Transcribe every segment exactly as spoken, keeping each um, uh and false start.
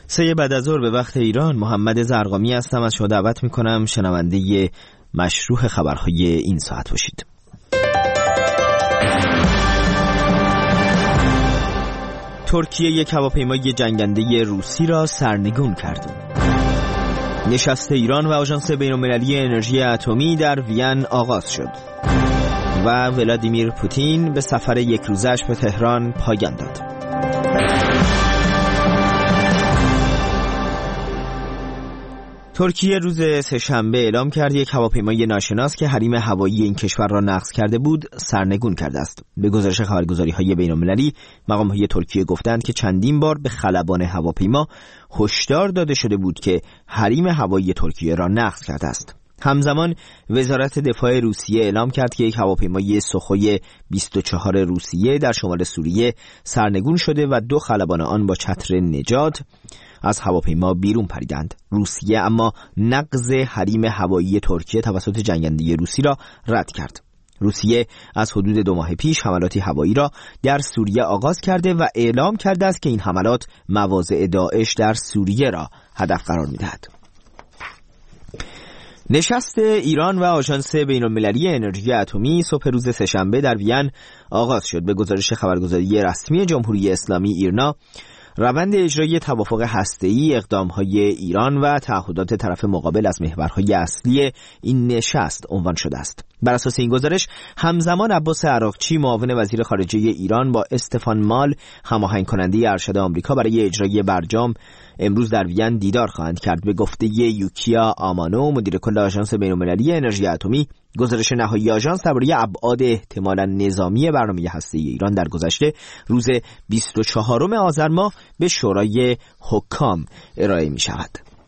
سه بعد از ظهر به وقت ایران، محمد زرقامی هستم. از شما دعوت میکنم شنونده مشروع خبرهای این ساعت باشید. ترکیه یک هواپیمای جنگنده روسی را سرنگون کرد. نشست ایران و آژانس بین‌المللی انرژی اتمی در وین آغاز شد و ولادیمیر پوتین به سفر یک روزش به تهران پایان داد. ترکیه روز سه‌شنبه اعلام کرد یک هواپیمای ناشناس که حریم هوایی این کشور را نقض کرده بود سرنگون کرده است. به گزارش خبرگزاری‌های بین‌المللی، مقام‌های ترکیه گفتند که چندین بار به خلبان هواپیما هشدار داده شده بود که حریم هوایی ترکیه را نقض کرده است. همزمان وزارت دفاع روسیه اعلام کرد که یک هواپیمای سوخوی بیست و چهار روسیه در شمال سوریه سرنگون شده و دو خلبان آن با چتر نجات از هواپیما بیرون پریدند. روسیه اما نقض حریم هوایی ترکیه توسط جنگنده روسی را رد کرد. روسیه از حدود دو ماه پیش حملاتی هوایی را در سوریه آغاز کرده و اعلام کرده است که این حملات مواضع داعش در سوریه را هدف قرار می‌دهد. نشست ایران و آژانس بین‌المللی انرژی اتمی صبح روز سه‌شنبه در وین آغاز شد. به گزارش خبرگزاری رسمی جمهوری اسلامی ایرنا، روند اجرای توافق هسته‌ای، اقدام‌های ایران و تعهدات طرف مقابل از محورهای اصلی این نشست عنوان شده است. بر اساس این گزارش، همزمان عباس عراقچی، معاون وزیر خارجه ایران، با استفان مال، هماهنگ کننده ارشد آمریکا برای اجرای برجام، امروز در وین دیدار خواهند کرد. به گفته یوکیا آمانو، مدیر کل آژانس بین‌المللی انرژی اتمی، گزارش نهایی آژانس درباره ابعاد احتمالاً نظامی برنامه هسته‌ای ایران در گذشته روز بیست و چهارم آذر ماه به شورای حکام ارائه می شود.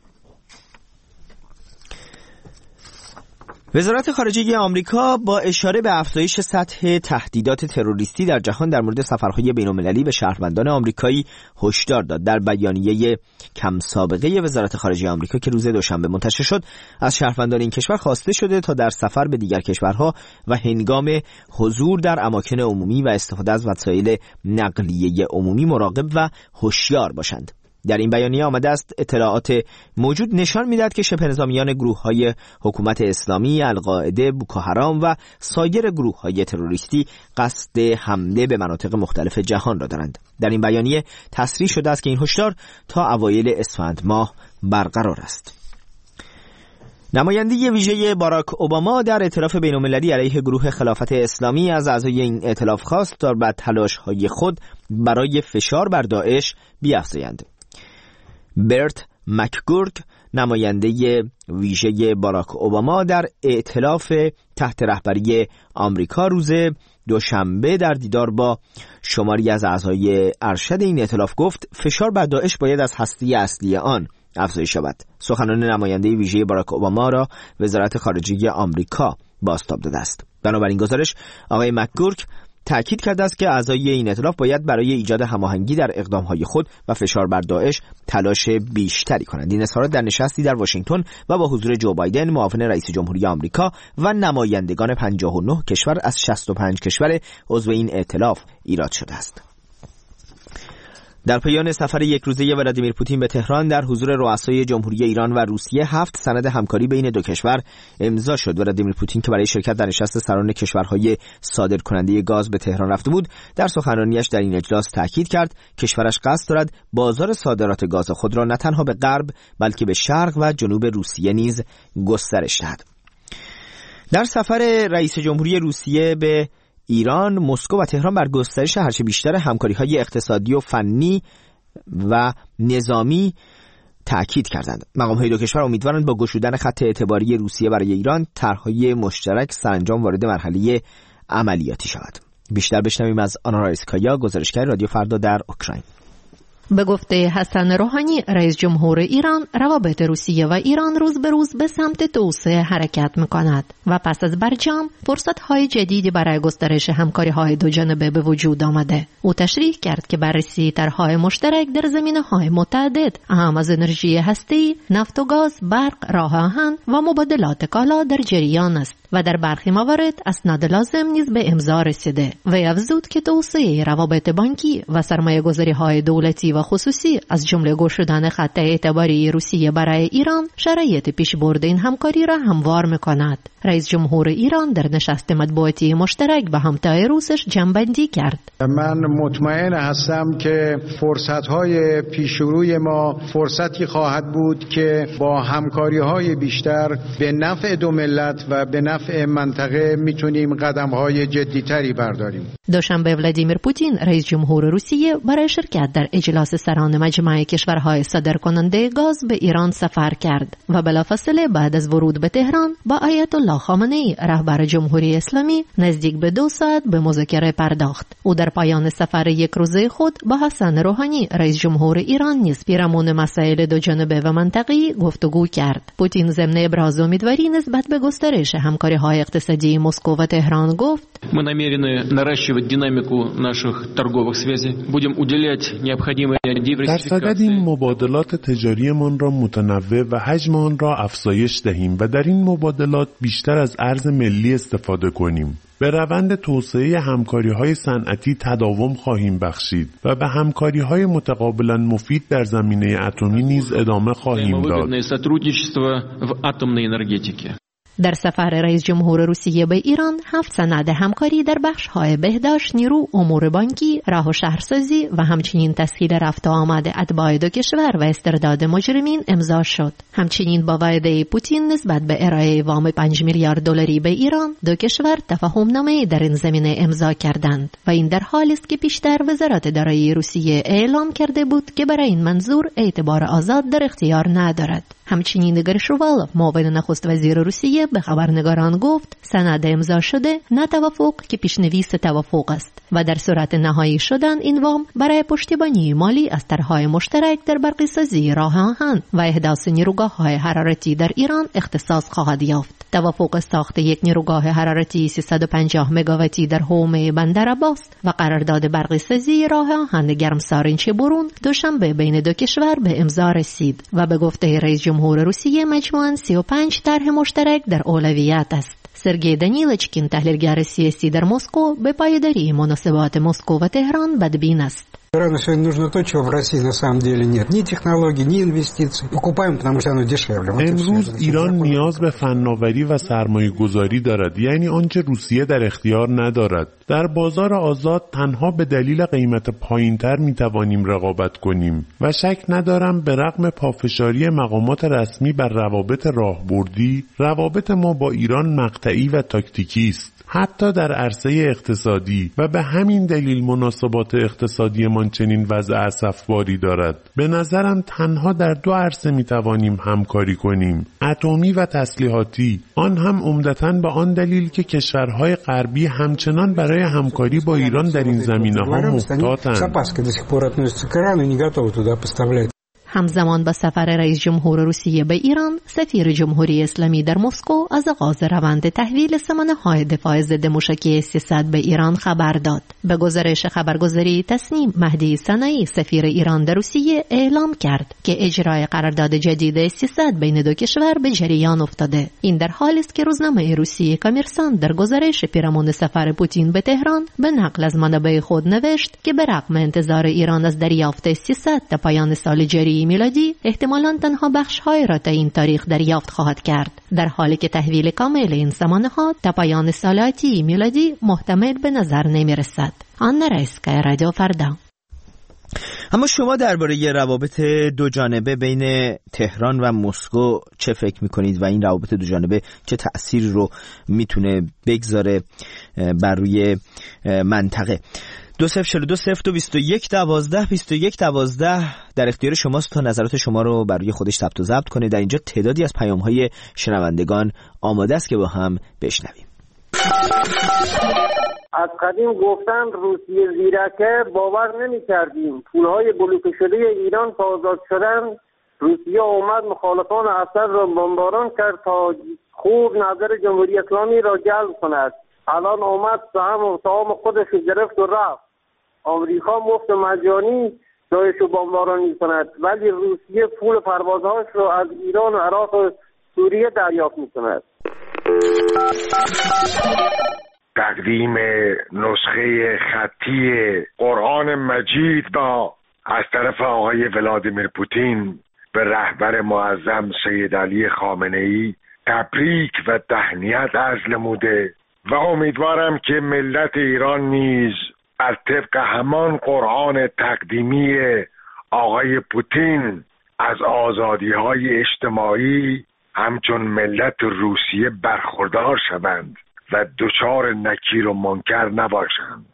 وزارت خارجه آمریکا با اشاره به افزایش سطح تهدیدات تروریستی در جهان در مورد سفرهای بین‌المللی به شهروندان آمریکایی هشدار داد. در بیانیه کم سابقه وزارت خارجه آمریکا که روز دوشنبه منتشر شد، از شهروندان این کشور خواسته شده تا در سفر به دیگر کشورها و هنگام حضور در اماکن عمومی و استفاده از وسایل نقلیه عمومی مراقب و هوشیار باشند. در این بیانیه آمده است اطلاعات موجود نشان می‌دهد که شبه نظامیان گروه‌های حکومت اسلامی، القاعده، بوکوحرام و سایر گروه‌های تروریستی قصد حمله به مناطق مختلف جهان را دارند. در این بیانیه تصریح شده است که این هشدار تا اوایل اسفند ماه برقرار است. نماینده ویژه باراک اوباما در ائتلاف بین‌المللی علیه گروه خلافت اسلامی از اعضای این ائتلاف خواست تا بر تلاش‌های خود برای فشار بر داعش بیفزایند. برت مکگورک، نماینده ویژه باراک اوباما در ائتلاف تحت رهبری آمریکا، روز دوشنبه در دیدار با شماری از اعضای ارشد این ائتلاف گفت فشار بر داعش باید از هسته اصلی آن افزایش یابد. سخنان نماینده ویژه باراک اوباما را وزارت خارجه آمریکا بازتاب داده است. بنابراین گزارش آقای مکگورک تأکید کرده است که اعضای این ائتلاف باید برای ایجاد هماهنگی در اقدامهای خود و فشار بر داعش تلاش بیشتری کنند. این اظهارات در نشستی در واشنگتن و با حضور جو بایدن، معاون رئیس جمهوری آمریکا، و نمایندگان پنجاه و نه کشور از شصت و پنج کشور عضو این ائتلاف ایراد شده است. در پایان سفر یک روزه ولادیمیر پوتین به تهران در حضور رؤسای جمهوری ایران و روسیه، هفت سند همکاری بین دو کشور امضا شد. ولادیمیر پوتین که برای شرکت در نشست سران کشورهای صادرکننده گاز به تهران رفته بود، در سخنرانیش در این اجلاس تاکید کرد کشورش قصد دارد بازار صادرات گاز خود را نه تنها به غرب بلکه به شرق و جنوب روسیه نیز گسترش دهد. در سفر رئیس جمهوری روسیه به ایران، مسکو و تهران بر گسترش هرچه بیشتر همکاری‌های اقتصادی و فنی و نظامی تأکید کردند. مقام‌های دو کشور امیدوارند با گشودن خط اعتباری روسیه برای ایران، طرح‌های مشترک سرانجام وارد مرحله عملیاتی شود. بیشتر بشنویم از آنا رایسکایا، گزارشگر رادیو فردا در اوکراین. به گفته حسن روحانی، رئیس جمهور ایران، روابط روسیه و ایران روز به روز به سمت توسعه حرکت می‌کند و پس از برجام فرصت‌های جدیدی برای گسترش همکاری‌های دو جانبه به وجود آمده. او تشریح کرد که بررسی طرح‌های مشترک در زمینه‌های متعدد، اهم از انرژی هسته‌ای، نفت و گاز، برق، راه آهن و مبادلات کالا در جریان است. و در برخی موارد اسناد لازم نیز به امضا رسیده. و افزود که توسعه روابط بانکی و سرمایه‌گذاری‌های دولتی و خصوصی از جمله گشودن خط اعتباری روسیه برای ایران شرایط پیشبرد این همکاری را هموار می‌کند. رئیس جمهور ایران در نشست مطبوعاتی مشترک با همتای روسش جنبندی کرد. من مطمئن هستم که فرصت‌های پیشروی ما فرصتی خواهد بود که با همکاری‌های بیشتر به نفع دو ملت و به نفع منطقه میتونیم قدم‌های جدی‌تری برداریم. دوشنبه ولادیمیر پوتین رئیس جمهور روسیه برای شرکت در اجلاس سران مجمع کشورهای صادرکننده گاز به ایران سفر کرد و بلافاصله بعد از ورود به تهران با آیت الله خامنه‌ای رهبر جمهوری اسلامی نزدیک به دو ساعت به مذاکره پرداخت. او در پایان سفر یک روزه خود با حسن روحانی رئیس جمهور ایران نیز پیرامون مسائل دو جانبه و منطقه‌ای گفتگو کرد. پوتین ضمن ابراز امیدواری نسبت به گسترش همکاری‌های اقتصادی مسکو و تهران گفت: Мы намерены наращивать динамику наших торговых связей. Будем уделять необходимые диверсификации. در صدد این مبادلات تجاریمان را متنوع و حجم آن را افزایش دهیم و در این مبادلات بیشتر از ارز ملی استفاده کنیم. به روند توسعه همکاری‌های صنعتی تداوم خواهیم بخشید و به همکاری‌های متقابلاً مفید در زمینه اتمی نیز ادامه خواهیم داد. در سفر رئیس جمهور روسیه به ایران هفت سند همکاری در بخش‌های بهداشت، نیرو، امور بانکی، راه و شهرسازی و همچنین تسهیل رفت و آمد اتباع دو کشور و استرداد مجرمین امضا شد. همچنین با وعده پوتین نسبت به ارائه وام پنج میلیارد دلاری به ایران، دو کشور تفاهم‌نامه‌ای در این زمینه امضا کردند و این در حالی است که پیشتر وزارت دارایی روسیه اعلام کرده بود که برای این منظور اعتبار آزاد در اختیار ندارد. همچنین ایگور شووالوف معاون نخست وزیر روسیه به خبرنگاران گفت سند امضا شده نه توافق که پیشنویس توافق است و در صورت نهایی شدن این وام برای پشتیبانی مالی از طرح‌های مشترک در برقی‌سازی راه آهن و احداث نیروگاه‌های حرارتی در ایران اختصاص خواهد یافت. توافق ساخت یک نیروگاه حرارتی سیصد و پنجاه مگاواتی در حومه بندر عباس و قرارداد برقی‌سازی راه آهن گرمسارنچ برون دوشنبه بین دو کشور به امضا رسید و به گفته رئیس جمهور روسیه مجموعاً سی و پنج طرح مشترک در اولویت است. سرگئی دانیلچکین تحلیلگر سیاسی در مسکو به پایداری مناسبات مسکو و تهران بدبین است. Ирану сегодня нужно то, чего в России на самом деле нет. Ни технологий, ни инвестиций. Покупаем, потому что оно дешевле. امروز ایران نیاز به فناوری و سرمایه گذاری دارد، یعنی آنچه روسیه در اختیار ندارد. در بازار آزاد تنها به دلیل قیمت پایینتر می توانیم رقابت کنیم و شک ندارم به رغم پافشاری مقامات رسمی بر روابط راهبردی، روابط ما با ایران مقطعی و تاکتیکی است. حتی در عرصه اقتصادی و به همین دلیل مناسبات اقتصادی من چنین وضع اسفباری دارد. به نظرم تنها در دو عرصه می توانیم همکاری کنیم، اتمی و تسلیحاتی، آن هم عمدتاً به آن دلیل که کشورهای غربی همچنان برای همکاری با ایران در این زمینه‌ها محتاطند. همزمان با سفر رئیس جمهور روسیه به ایران، سفیر جمهوری اسلامی در مسکو از آغاز روند تحویل سامانه‌های دفاع ضد موشکی سیصد به ایران خبر داد. به گزارش خبرگزاری تصنیم، مهدی صنعی سفیر ایران در روسیه اعلام کرد که اجرای قرارداد جدید سیصد بین دو کشور به جریان افتاده. این در حالی است که روزنامه روسیه کامرسان در گزارش پیرامون سفر پوتین به تهران به نقل از منابع خود نوشت که به رغم انتظار ایران از دریافت سیصد تا پایان سال جاری میلادی احتمالاً تنها بخش‌های را تا این تاریخ دریافت خواهد کرد، در حالی که تحویل کامل این سامانه‌ها تا پایان سال آتی میلادی محتمل به نظر نمی‌رسد. آن رئیس‌کای رادیو فردا. اما شما درباره روابط دو جانبه بین تهران و مسکو چه فکر می‌کنید و این روابط دو جانبه چه تأثیری رو میتونه بگذاره بر روی منطقه؟ دو صفر چهل و دو صفر دو بیست و یک دوازده بیست و یک دوازده در اختیار شماست تا نظرات شما رو بر روی خودش ثبت و ضبط کنید. در اینجا تعدادی از پیام‌های شنوندگان آماده است که با هم بشنویم. از قدیم گفتن روسیه زیرکه، باور نمی کردیم. پولهای بلوکه شده ایران تا آزاد شدن، روسیه اومد مخالفان اسد را بمباران کرد تا خوب نظر جمهوری اسلامی را جلب کند. الان اومد سهم و سهام خودش گرفت و رفت. آمریکا مفت مجانی جایشو بمباران می کند، ولی روسیه پول پروازهاش رو از ایران و عراق و سوریه دریافت می کند. تقدیم نسخه خطی قرآن مجید با از طرف آقای ولادیمیر پوتین به رهبر معظم سید علی خامنه‌ای تبریک و تهنیت عرض نموده و امیدوارم که ملت ایران نیز بر طبق همان قرآن تقدیمی آقای پوتین از آزادی‌های اجتماعی همچون ملت روسیه برخوردار شوند و دچار نکیر و منکر نباشند.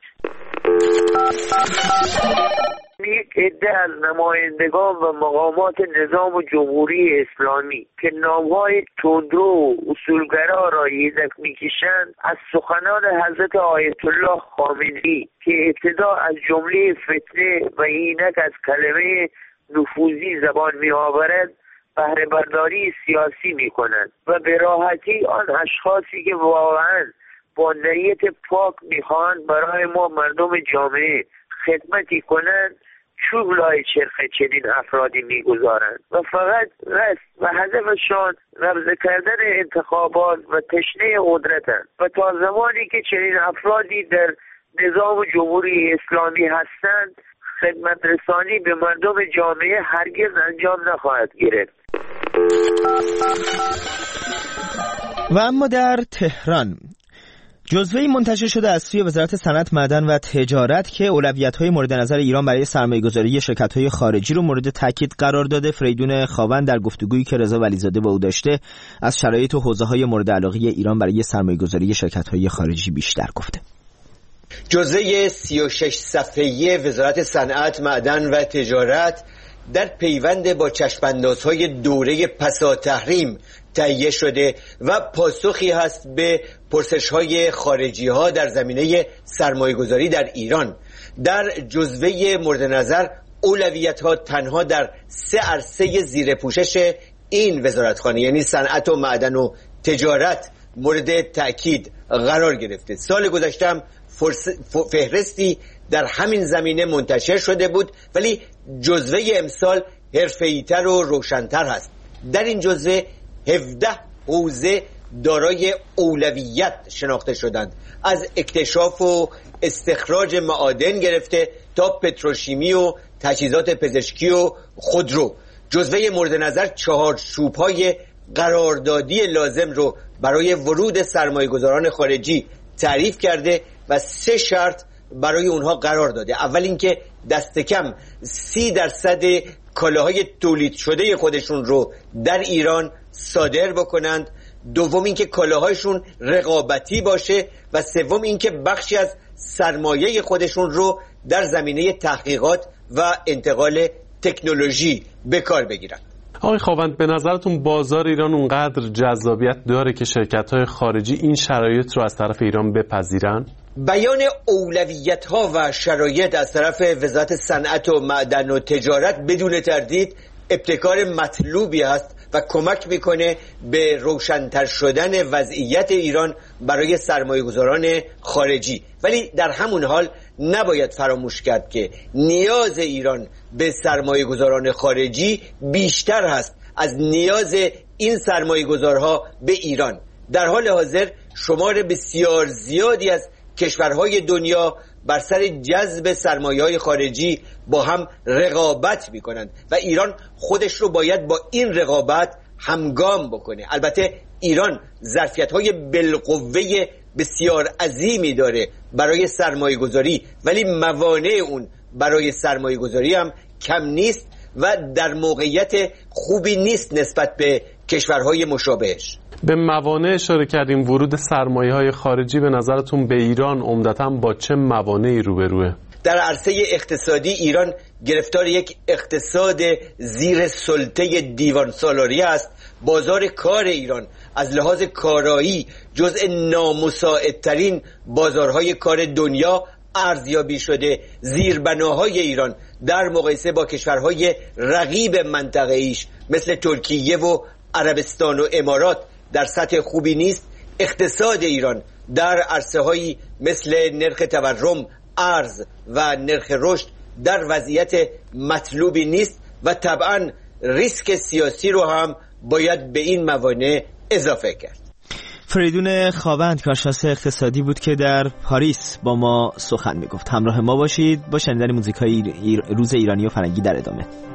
یک عده از نمایندگان و مقامات نظام جمهوری اسلامی که نامهای تندرو و اصولگرا را یدک میکشند از سخنان حضرت آیت الله خامنه‌ای که ابتدا از جمله فتنه و اینک از کلمه نفوذی زبان میآورد بهره برداری سیاسی میکنند و به راحتی آن اشخاصی که واقعا با نیت پاک میخواهند برای ما مردم جامعه خدمتی کنند چوب لای چرخ چنین افرادی میگذارند و فقط قصد و هدفشان نبض کردن انتخابات و تشنه قدرتند و تا زمانی که چنین افرادی در نظام جمهوری اسلامی هستند خدمت رسانی به مردم جامعه هرگز انجام نخواهد گرفت. و اما در تهران جزوه‌ای منتشر شده از سوی وزارت صنعت، معدن و تجارت که اولویت‌های مورد نظر ایران برای سرمایه‌گذاری شرکت‌های خارجی رو مورد تاکید قرار داده. فریدون خاوند در گفتگویی که رضا ولیزاده با او داشته از شرایط و حوزه‌های مورد علاقه ایران برای سرمایه‌گذاری شرکت‌های خارجی بیشتر گفته. جزوه سی و شش صفحه‌ای وزارت صنعت، معدن و تجارت در پیوند با چشم‌اندازهای دوره پسا تحریم تهیه شده و پاسخی هست به پرسش‌های خارجی‌ها در زمینه سرمایه‌گذاری در ایران. در جزوه مورد نظر اولویت‌ها تنها در سه عرصه زیر پوشش این وزارتخانه یعنی صنعت و معدن و تجارت مورد تأکید قرار گرفته. سال گذشته هم فهرستی در همین زمینه منتشر شده بود، ولی جزوه امسال حرفه‌ای‌تر و روشن‌تر هست. در این جزوه هفده حوزه دارای اولویت شناخته شدند، از اکتشاف و استخراج معادن گرفته تا پتروشیمی و تجهیزات پزشکی و خودرو. جزوه مورد نظر چهارچوب‌های قراردادی لازم رو برای ورود سرمایه‌گذاران خارجی تعریف کرده و سه شرط برای اونها قرار داده. اول اینکه دست کم سی درصد کالاهای تولید شده خودشون رو در ایران صادر بکنند، دوم اینکه کالاهایشون رقابتی باشه و سوم اینکه بخشی از سرمایه خودشون رو در زمینه تحقیقات و انتقال تکنولوژی به کار بگیرن. آقای خاوند، به نظرتون بازار ایران اونقدر جذابیت داره که شرکت‌های خارجی این شرایط رو از طرف ایران بپذیرن؟ بیان اولویت‌ها و شرایط از طرف وزارت صنعت و معدن و تجارت بدون تردید ابتکار مطلوبی است و کمک میکنه به روشن‌تر شدن وضعیت ایران برای سرمایه‌گذاران خارجی، ولی در همون حال نباید فراموش کرد که نیاز ایران به سرمایه‌گذاران خارجی بیشتر هست از نیاز این سرمایه‌گذارها به ایران. در حال حاضر شمار بسیار زیادی از کشورهای دنیا بر سر جذب سرمایه‌های خارجی با هم رقابت می‌کنند و ایران خودش رو باید با این رقابت همگام بکنه. البته ایران ظرفیت‌های بالقوه بسیار عظیمی داره برای سرمایه‌گذاری، ولی موانع اون برای سرمایه‌گذاری هم کم نیست و در موقعیت خوبی نیست نسبت به کشورهای مشابهش. به موانع اشاره کردیم. ورود سرمایه‌های خارجی به نظرتون به ایران عمدتاً با چه موانعی روبروه؟ در عرصه اقتصادی ایران گرفتار یک اقتصاد زیر سلطه دیوان سالاری است. بازار کار ایران از لحاظ کارایی جزء نامساعدترین بازارهای کار دنیا ارزیابی شده. زیربناهای ایران در مقایسه با کشورهای رقیب منطقه ایش مثل ترکیه و عربستان و امارات در سطح خوبی نیست. اقتصاد ایران در عرصه‌هایی مثل نرخ تورم، ارز و نرخ رشد در وضعیت مطلوبی نیست و طبعاً ریسک سیاسی رو هم باید به این موانع اضافه کرد. فریدون خاوند کارشناس اقتصادی بود که در پاریس با ما سخن میگفت. همراه ما باشید با شنیدن موزیکای روز ایرانی و فرنگی در ادامه.